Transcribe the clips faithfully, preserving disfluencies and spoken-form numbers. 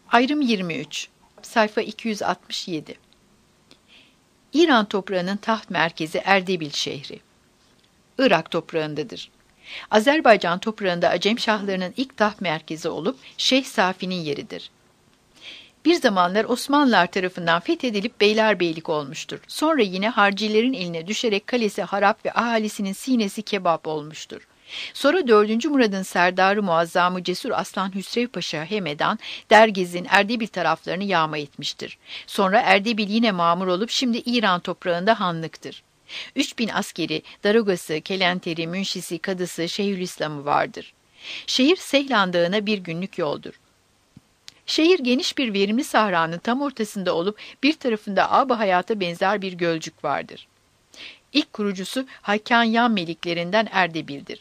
Ayrım yirmi üç. Sayfa iki yüz altmış yedi. İran toprağının taht merkezi Erdebil şehri. Irak toprağındadır. Azerbaycan toprağında Acem şahlarının ilk taht merkezi olup Şeyh Safi'nin yeridir. Bir zamanlar Osmanlılar tarafından fethedilip beylerbeylik olmuştur. Sonra yine harcilerin eline düşerek kalesi harap ve ahalisinin sinesi kebap olmuştur. Sonra dördüncü Murad'ın serdarı muazzamı Cesur Aslan Hüsrev Paşa Hemedan, Dergez'in Erdebil taraflarını yağma etmiştir. Sonra Erdebil yine mamur olup şimdi İran toprağında hanlıktır. Üç bin askeri, darogası, kelenteri, münşisi, kadısı, Şeyhülislam'ı vardır. Şehir Seylan Dağı'na bir günlük yoldur. Şehir geniş bir verimli sahranın tam ortasında olup bir tarafında ab-ı hayata benzer bir gölcük vardır. İlk kurucusu Hakan Meliklerinden Erdebil'dir.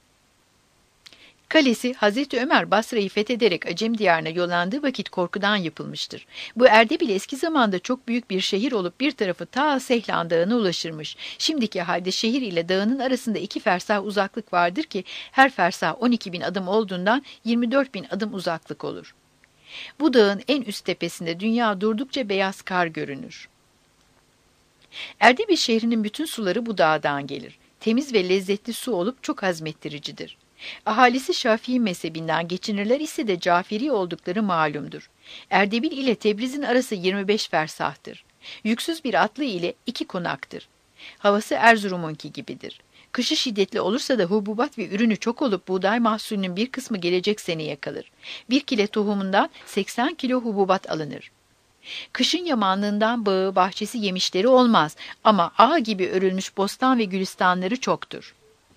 Kalesi Hazreti Ömer Basra'yı fethederek Acem diyarına yollandığı vakit korkudan yapılmıştır. Bu Erdebil eski zamanda çok büyük bir şehir olup bir tarafı ta Seylan Dağı'na ulaşırmış. Şimdiki halde şehir ile dağının arasında iki fersah uzaklık vardır ki her fersah on iki bin adım olduğundan yirmi dört bin adım uzaklık olur. Bu dağın en üst tepesinde dünya durdukça beyaz kar görünür. Erdebil şehrinin bütün suları bu dağdan gelir. Temiz ve lezzetli su olup çok hazmettiricidir. Ahalisi Şafii mezhebinden, geçinirler ise de Caferi oldukları malumdur. Erdebil ile Tebriz'in arası yirmi beş fersahtır. Yüksüz bir atlı ile iki konaktır. Havası Erzurum'unki gibidir. Kışı şiddetli olursa da hububat ve ürünü çok olup buğday mahsulünün bir kısmı gelecek seneye kalır. Bir kilo tohumundan seksen kilo hububat alınır. Kışın yamanlığından bağı, bahçesi, yemişleri olmaz ama ağ gibi örülmüş bostan ve gülistanları çoktur.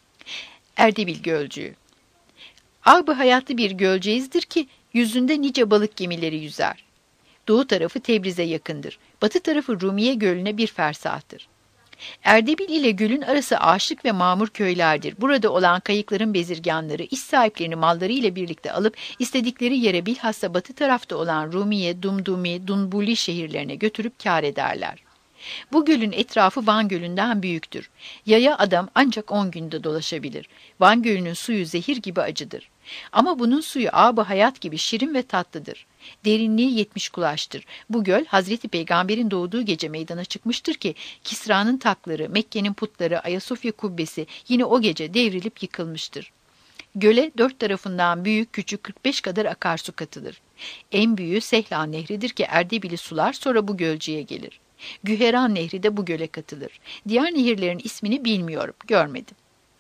Erdebil Gölcüğü. Ab-ı hayatlı bir gölceğizdir ki yüzünde nice balık gemileri yüzer. Doğu tarafı Tebriz'e yakındır. Batı tarafı Rumiye Gölü'ne bir fersahtır. Erdebil ile gölün arası aşık ve mamur köylerdir. Burada olan kayıkların bezirganları iş sahiplerini malları ile birlikte alıp istedikleri yere bilhassa batı tarafta olan Rumiye, Dumdumi, Dunbuli şehirlerine götürüp kâr ederler. Bu gölün etrafı Van Gölü'nden büyüktür. Yaya adam ancak on günde dolaşabilir. Van Gölü'nün suyu zehir gibi acıdır. Ama bunun suyu ab-ı hayat gibi şirin ve tatlıdır. Derinliği yetmiş kulaçtır. Bu göl Hazreti Peygamber'in doğduğu gece meydana çıkmıştır ki Kisra'nın takları, Mekke'nin putları, Ayasofya kubbesi yine o gece devrilip yıkılmıştır. Göle dört tarafından büyük küçük kırk beş kadar akarsu katılır. En büyüğü Sehlan Nehri'dir ki Erdebil'i sular sonra bu gölcüğe gelir. Güheran Nehri de bu göle katılır. Diğer nehirlerin ismini bilmiyorum, görmedim.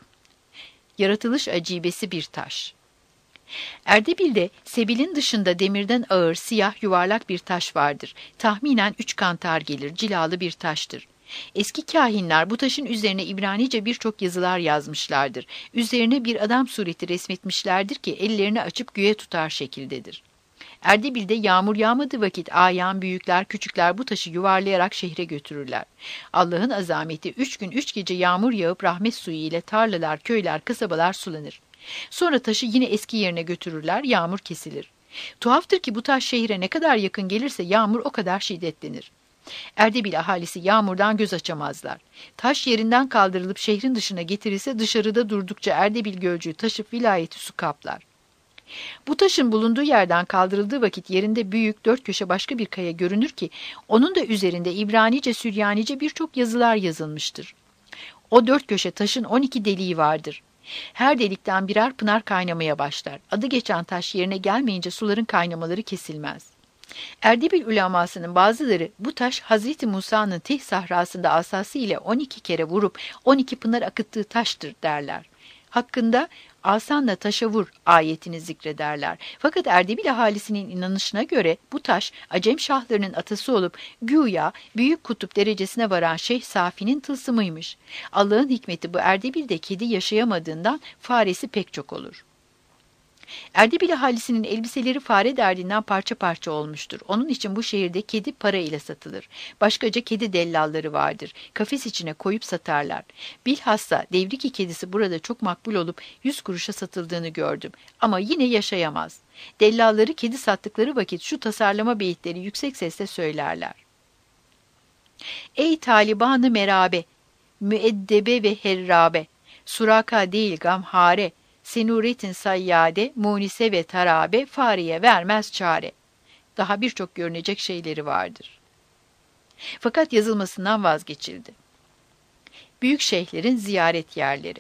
Yaratılış acibesi bir taş. Erdebil'de Sebil'in dışında demirden ağır, siyah, yuvarlak bir taş vardır. Tahminen üç kantar gelir, cilalı bir taştır. Eski kâhinler bu taşın üzerine İbranice birçok yazılar yazmışlardır. Üzerine bir adam sureti resmetmişlerdir ki ellerini açıp güye tutar şekildedir. Erdebil'de yağmur yağmadığı vakit ağayan büyükler, küçükler bu taşı yuvarlayarak şehre götürürler. Allah'ın azameti üç gün üç gece yağmur yağıp rahmet suyu ile tarlalar, köyler, kasabalar sulanır. Sonra taşı yine eski yerine götürürler, yağmur kesilir. Tuhaftır ki bu taş şehre ne kadar yakın gelirse yağmur o kadar şiddetlenir. Erdebil ahalisi yağmurdan göz açamazlar. Taş yerinden kaldırılıp şehrin dışına getirilse dışarıda durdukça Erdebil gölcüğü taşıp vilayeti su kaplar. Bu taşın bulunduğu yerden kaldırıldığı vakit yerinde büyük dört köşe başka bir kaya görünür ki onun da üzerinde İbranice, Süryanice birçok yazılar yazılmıştır. O dört köşe taşın on iki deliği vardır. Her delikten birer pınar kaynamaya başlar. Adı geçen taş yerine gelmeyince suların kaynamaları kesilmez. Erdebil ulemasının bazıları bu taş Hazreti Musa'nın Tih sahrasında asası ile on iki kere vurup on iki pınar akıttığı taştır derler. Hakkında asanla taşa vur ayetini zikrederler. Fakat Erdebil ahalisinin inanışına göre bu taş Acem şahlarının atası olup güya büyük kutup derecesine varan Şeyh Safi'nin tılsımıymış. Allah'ın hikmeti bu Erdebil'de kedi yaşayamadığından faresi pek çok olur. Erdebil ahalisinin elbiseleri fare derdinden parça parça olmuştur. Onun için bu şehirde kedi para ile satılır. Başkaca kedi dellalları vardır. Kafes içine koyup satarlar. Bilhassa Devriki kedisi burada çok makbul olup yüz kuruşa satıldığını gördüm. Ama yine yaşayamaz. Dellalları kedi sattıkları vakit şu tasarlama beyitleri yüksek sesle söylerler. Ey Taliban-ı merabe, müeddebe ve herrabe, suraka değil gamhare, senuretin sayyade, munise ve tarabe, fareye vermez çare. Daha birçok görünecek şeyleri vardır. Fakat yazılmasından vazgeçildi. Büyük şeyhlerin ziyaret yerleri.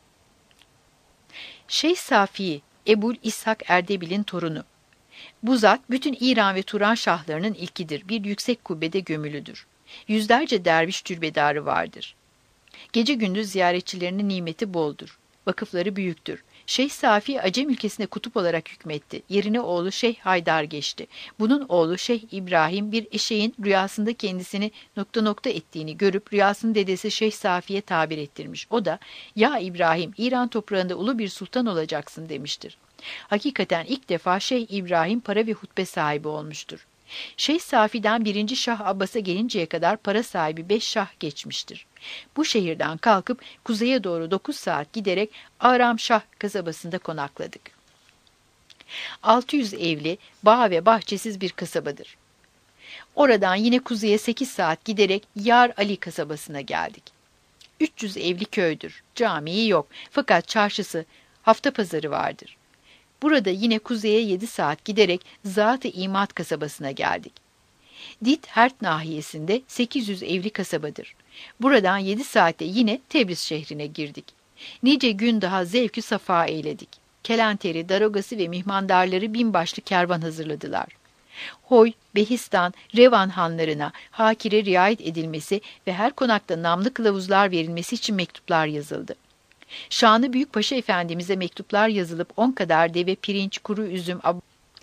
Şeyh Safi, Ebul İshak Erdebil'in torunu. Bu zat bütün İran ve Turan şahlarının ilkidir. Bir yüksek kubbede gömülüdür. Yüzlerce derviş türbedarı vardır. Gece gündüz ziyaretçilerinin nimeti boldur. Vakıfları büyüktür. Şeyh Safi Acem ülkesine kutup olarak hükmetti. Yerine oğlu Şeyh Haydar geçti. Bunun oğlu Şeyh İbrahim bir eşeğin rüyasında kendisini nokta nokta ettiğini görüp rüyasını dedesi Şeyh Safi'ye tabir ettirmiş. O da "Ya İbrahim, İran toprağında ulu bir sultan olacaksın" demiştir. Hakikaten ilk defa Şeyh İbrahim para ve hutbe sahibi olmuştur. Şeyh Safi'den birinci Şah Abbas'a gelinceye kadar para sahibi beş şah geçmiştir. Bu şehirden kalkıp kuzeye doğru dokuz saat giderek Aramşah kasabasında konakladık. altı yüz evli, bağ ve bahçesiz bir kasabadır. Oradan yine kuzeye sekiz saat giderek Yar Ali kasabasına geldik. üç yüz evli köydür. Camii yok fakat çarşısı, hafta pazarı vardır. Burada yine kuzeye yedi saat giderek Zat-ı İmad kasabasına geldik. Dit-Hert nahiyesinde sekiz yüz evli kasabadır. Buradan yedi saatte yine Tebriz şehrine girdik. Nice gün daha zevkü safa eyledik. Kelenteri, darogası ve mihmandarları binbaşlı kervan hazırladılar. Hoy, Behistan, Revan hanlarına hakire riayet edilmesi ve her konakta namlı kılavuzlar verilmesi için mektuplar yazıldı. Şanlı Büyükpaşa Efendimiz'e mektuplar yazılıp on kadar deve, pirinç, kuru üzüm, ab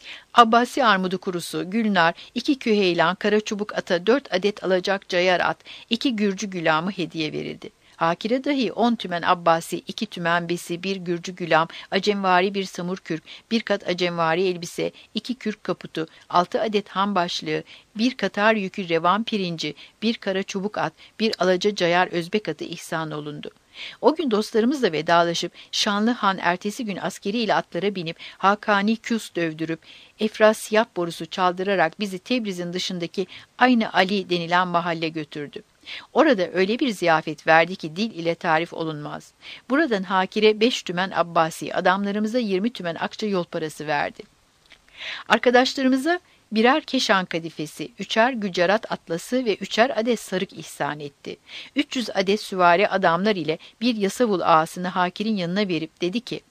Abbasi armudu kurusu, gülnar, iki küheylan, kara çubuk ata, dört adet alacak cayar at, iki gürcü gülamı hediye verildi. Hakire dahi on tümen Abbasi, iki tümen besi, bir gürcü gülam, acemvari bir samur kürk, bir kat acemvari elbise, iki kürk kaputu, altı adet han başlığı, bir katar yükü revan pirinci, bir kara çubuk at, bir alaca cayar özbek atı ihsan olundu. O gün dostlarımızla vedalaşıp Şanlı Han ertesi gün askeriyle atlara binip Hakani Küs dövdürüp Efrasiyap borusu çaldırarak bizi Tebriz'in dışındaki Aynı Ali denilen mahalle götürdü. Orada öyle bir ziyafet verdi ki dil ile tarif olunmaz. Buradan Hakire beş tümen Abbasi, adamlarımıza yirmi tümen akça yol parası verdi. Arkadaşlarımıza birer keşan kadifesi, üçer gücarat atlası ve üçer adet sarık ihsan etti. üç yüz adet süvari adamlar ile bir Yasavul ağasını Hakir'in yanına verip dedi ki,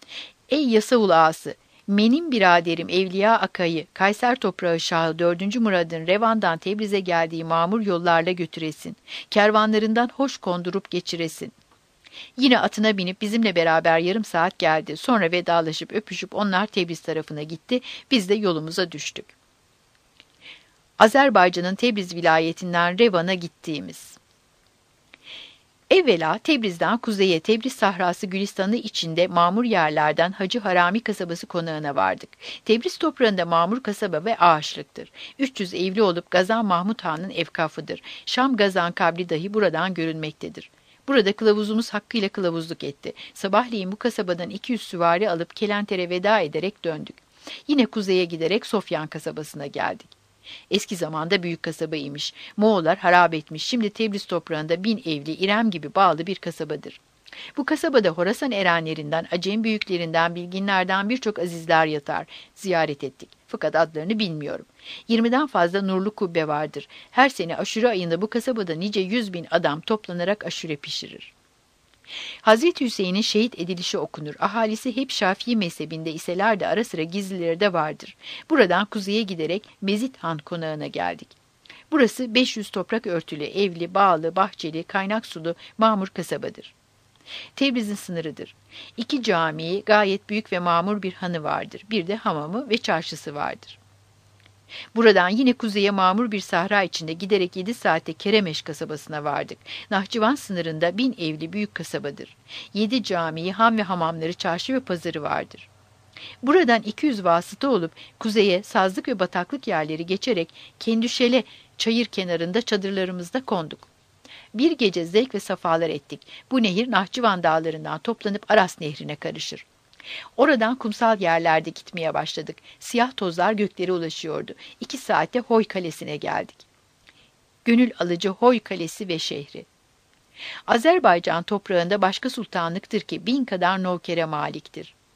"Ey Yasavul ağası, benim biraderim Evliya Akay'ı, Kayser toprağı Şahı dördüncü Murad'ın Revan'dan Tebriz'e geldiği mamur yollarla götüresin. Kervanlarından hoş kondurup geçiresin." Yine atına binip bizimle beraber yarım saat geldi. Sonra vedalaşıp öpüşüp onlar Tebriz tarafına gitti. Biz de yolumuza düştük. Azerbaycan'ın Tebriz vilayetinden Revan'a gittiğimiz. Evvela Tebriz'den kuzeye Tebriz sahrası Gülistanı içinde mamur yerlerden Hacı Harami kasabası konağına vardık. Tebriz toprağında mamur kasaba ve ağaçlıktır. üç yüz evli olup Gazan Mahmud Han'ın evkafıdır. Şam Gazan kabri dahi buradan görünmektedir. Burada kılavuzumuz hakkıyla kılavuzluk etti. Sabahleyin bu kasabadan iki yüz süvari alıp Kelenter'e veda ederek döndük. Yine kuzeye giderek Sofyan kasabasına geldik. Eski zamanda büyük kasabaymış. Moğollar harap etmiş. Şimdi Tebriz toprağında bin evli, İrem gibi bağlı bir kasabadır. Bu kasabada Horasan erenlerinden, Acem büyüklerinden, bilginlerden birçok azizler yatar. Ziyaret ettik. Fakat adlarını bilmiyorum. Yirmiden fazla nurlu kubbe vardır. Her sene aşure ayında bu kasabada nice yüz bin adam toplanarak aşure pişirir. Hazreti Hüseyin'in şehit edilişi okunur. Ahalisi hep Şafii mezhebinde iseler de ara sıra gizlileri de vardır. Buradan kuzeye giderek Mezit Han konağına geldik. Burası beş yüz toprak örtülü, evli, bağlı, bahçeli, kaynak sulu, mamur kasabadır. Tebriz'in sınırıdır. İki camii, gayet büyük ve mamur bir hanı vardır. Bir de hamamı ve çarşısı vardır. Buradan yine kuzeye mamur bir sahra içinde giderek yedi saatte Keremeş kasabasına vardık. Nahçıvan sınırında bin evli büyük kasabadır. Yedi camii, han ve hamamları, çarşı ve pazarı vardır. Buradan iki yüz vasıta olup kuzeye sazlık ve bataklık yerleri geçerek Kendüşele çayır kenarında çadırlarımızda konduk. Bir gece zevk ve safalar ettik. Bu nehir Nahçıvan dağlarından toplanıp Aras nehrine karışır. Oradan kumsal yerlerde gitmeye başladık. Siyah tozlar göklere ulaşıyordu. İki saatte Hoy Kalesi'ne geldik. Gönül alıcı Hoy Kalesi ve şehri. Azerbaycan toprağında başka sultanlıktır ki bin kadar nokere maliktir.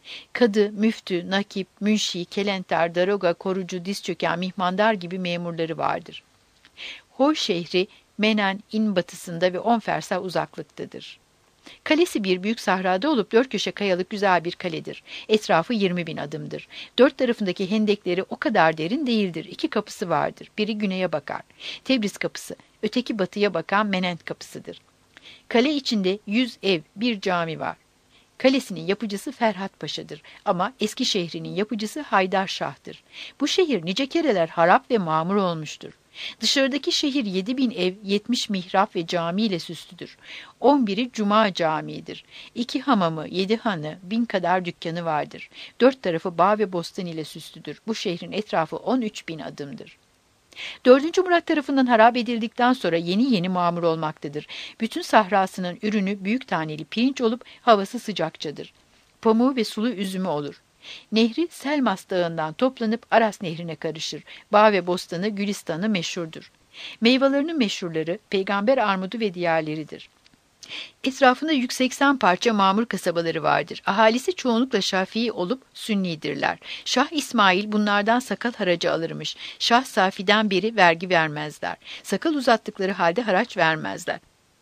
Kadı, müftü, nakip, münşi, kelenter, daroga, korucu, diz çöken, mihmandar gibi memurları vardır. Hoi şehri Menen-in batısında ve on fersah uzaklıktadır. Kalesi bir büyük sahrada olup dört köşe kayalık güzel bir kaledir. Etrafı yirmi bin adımdır. Dört tarafındaki hendekleri o kadar derin değildir. İki kapısı vardır. Biri güneye bakar. Tebriz kapısı. Öteki batıya bakan Menent kapısıdır. Kale içinde yüz ev, bir cami var. Kalesinin yapıcısı Ferhat Paşa'dır ama eski şehrinin yapıcısı Haydar Şah'tır. Bu şehir nice kereler harap ve mamur olmuştur. Dışarıdaki şehir yedi bin ev, yetmiş mihrap ve cami ile süslüdür. On biri Cuma Camii'dir. İki hamamı, yedi hanı, bin kadar dükkanı vardır. Dört tarafı bağ ve bostan ile süslüdür. Bu şehrin etrafı on üç bin adımdır. Dördüncü Murat tarafından harap edildikten sonra yeni yeni mamur olmaktadır. Bütün sahrasının ürünü büyük taneli pirinç olup havası sıcakçadır. Pamuğu ve sulu üzümü olur. Nehri Selmas Dağı'ndan toplanıp Aras Nehri'ne karışır. Bağ ve bostanı, gülistanı meşhurdur. Meyvelerinin meşhurları peygamber armudu ve diğerleridir. Etrafında yüz seksen parça mamur kasabaları vardır. Ahalisi çoğunlukla Şafii olup Sünnidirler. Şah İsmail bunlardan sakal haracı alırmış. Şah Safi'den beri vergi vermezler. Sakal uzattıkları halde haraç vermezler.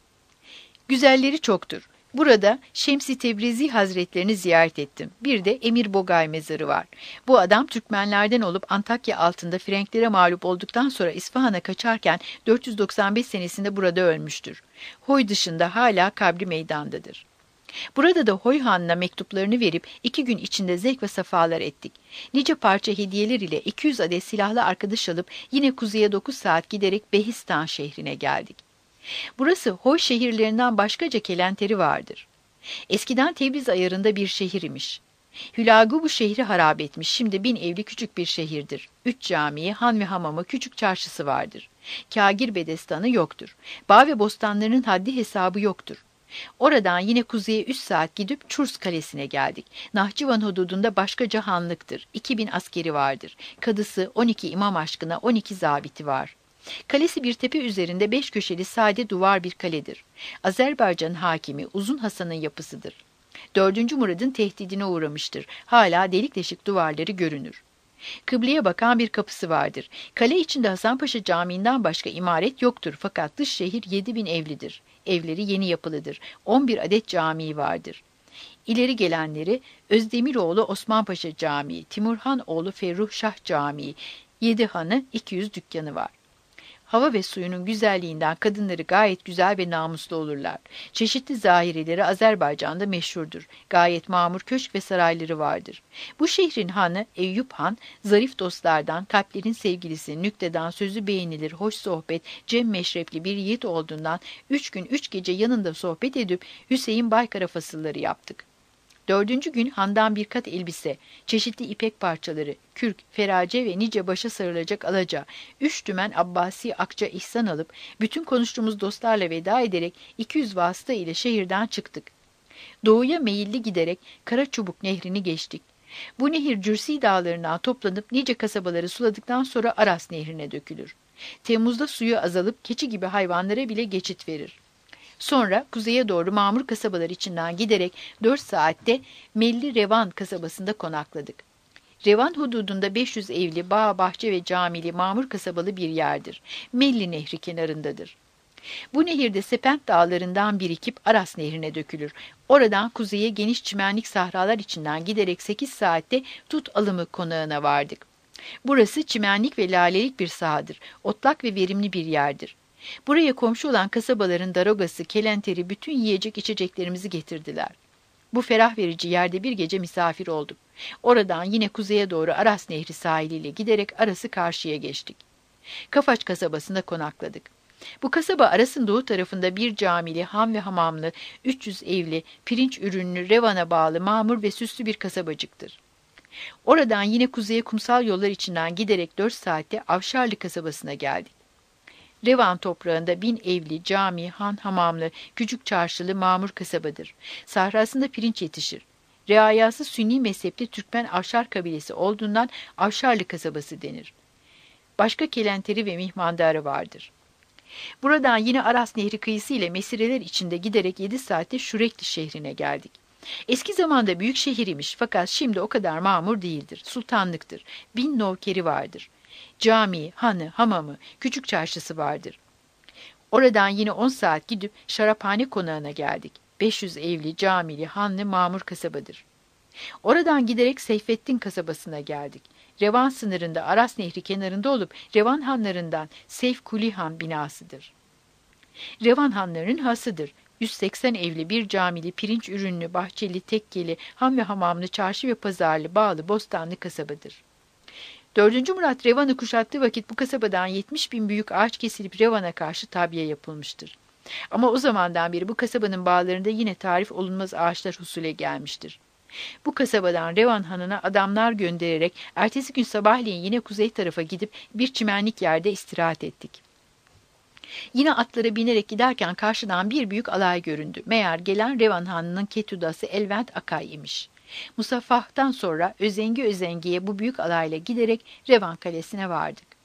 Güzelleri çoktur. Burada Şems-i Tebrizi Hazretlerini ziyaret ettim. Bir de Emir Bogay mezarı var. Bu adam Türkmenlerden olup Antakya altında Frenklere mağlup olduktan sonra İsfahan'a kaçarken dört yüz doksan beş senesinde burada ölmüştür. Hoy dışında hala kabri meydandadır. Burada da Hoy Han'ına mektuplarını verip iki gün içinde zevk ve safalar ettik. Nice parça hediyeler ile iki yüz adet silahlı arkadaş alıp yine kuzeye dokuz saat giderek Behistan şehrine geldik. Burası Hoy şehirlerinden başkaca kelenteri vardır. Eskiden Tebriz ayarında bir şehir imiş. Hülagu bu şehri harap etmiş. Şimdi bin evli küçük bir şehirdir. Üç camii, han ve hamamı, küçük çarşısı vardır. Kagir bedestanı yoktur. Bağ ve bostanlarının haddi hesabı yoktur. Oradan yine kuzeye üç saat gidip Çurs Kalesi'ne geldik. Nahçıvan hududunda başkaca hanlıktır. iki bin askeri vardır. Kadısı, on iki imam aşkına on iki zabiti var. Kalesi bir tepe üzerinde beş köşeli sade duvar bir kaledir. Azerbaycan hakimi Uzun Hasan'ın yapısıdır. Dördüncü Murad'ın tehdidine uğramıştır. Hala delik deşik duvarları görünür. Kıbleye bakan bir kapısı vardır. Kale içinde Hasanpaşa Camii'nden başka imaret yoktur fakat dış şehir yedi bin evlidir. Evleri yeni yapılıdır. on bir adet camii vardır. İleri gelenleri Özdemiroğlu Osmanpaşa Camii, Timurhan oğlu Ferruh Şah Camii, yedi hanı, iki yüz dükkanı var. Hava ve suyunun güzelliğinden kadınları gayet güzel ve namuslu olurlar. Çeşitli zahireleri Azerbaycan'da meşhurdur. Gayet mamur köşk ve sarayları vardır. Bu şehrin hanı Eyüp Han, zarif dostlardan, kalplerin sevgilisi, nükteden sözü beğenilir, hoş sohbet, cem meşrepli bir yiğit olduğundan üç gün üç gece yanında sohbet edip Hüseyin Baykara fasılları yaptık. Dördüncü gün handan bir kat elbise, çeşitli ipek parçaları, kürk, ferace ve nice başa sarılacak alaca, üç dümen Abbasi akça ihsan alıp, bütün konuştuğumuz dostlarla veda ederek iki yüz vasıta ile şehirden çıktık. Doğuya meyilli giderek Karaçubuk nehrini geçtik. Bu nehir Cürsi dağlarından toplanıp nice kasabaları suladıktan sonra Aras nehrine dökülür. Temmuz'da suyu azalıp keçi gibi hayvanlara bile geçit verir. Sonra kuzeye doğru mamur kasabalar içinden giderek dört saatte Melli Revan kasabasında konakladık. Revan hududunda beş yüz evli, bağ, bahçe ve camili mamur kasabalı bir yerdir. Melli Nehri kenarındadır. Bu nehirde Sepent dağlarından birikip Aras Nehri'ne dökülür. Oradan kuzeye geniş çimenlik sahralar içinden giderek sekiz saatte Tut Alımı konağına vardık. Burası çimenlik ve lalelik bir sahadır. Otlak ve verimli bir yerdir. Buraya komşu olan kasabaların darogası, kelenteri, bütün yiyecek içeceklerimizi getirdiler. Bu ferah verici yerde bir gece misafir olduk. Oradan yine kuzeye doğru Aras Nehri sahiliyle giderek Aras'ı karşıya geçtik. Kafaç kasabasında konakladık. Bu kasaba Aras'ın doğu tarafında bir camili, ham ve hamamlı, üç yüz evli, pirinç ürünlü, Revan'a bağlı, mamur ve süslü bir kasabacıktır. Oradan yine kuzeye kumsal yollar içinden giderek dört saatte Avşarlı kasabasına geldik. Revan toprağında bin evli, cami, han, hamamlı, küçük çarşılı, mamur kasabadır. Sahrasında pirinç yetişir. Reayası Sünni mezhepli Türkmen Avşar kabilesi olduğundan Avşarlı kasabası denir. Başka kelenteri ve mihmandarı vardır. Buradan yine Aras Nehri kıyısı ile mesireler içinde giderek yedi saatte Şurekli şehrine geldik. Eski zamanda büyük şehir imiş fakat şimdi o kadar mamur değildir. Sultanlıktır. Bin nokeri vardır. Camii, hanı, hamamı, küçük çarşısı vardır. Oradan yine on saat gidip şaraphane konağına geldik. beş yüz evli, camili, hanlı, mamur kasabadır. Oradan giderek Seyfettin kasabasına geldik. Revan sınırında Aras Nehri kenarında olup Revan hanlarından Seyfkuli Han binasıdır. Revan hanlarının hasıdır. yüz seksen evli, bir camili, pirinç ürünlü, bahçeli, tekkeli, ham ve hamamlı, çarşı ve pazarlı, bağlı, bostanlı kasabadır. Dördüncü Murat Revan'ı kuşattığı vakit bu kasabadan yetmiş bin büyük ağaç kesilip Revan'a karşı tabiye yapılmıştır. Ama o zamandan beri bu kasabanın bağlarında yine tarif olunmaz ağaçlar husule gelmiştir. Bu kasabadan Revan Hanı'na adamlar göndererek ertesi gün sabahleyin yine kuzey tarafa gidip bir çimenlik yerde istirahat ettik. Yine atlara binerek giderken karşıdan bir büyük alay göründü. Meğer gelen Revan Hanı'nın ketudası Elvent Akay imiş. Musaffah'tan sonra özengi özengiye bu büyük alayla giderek Revan Kalesi'ne vardık.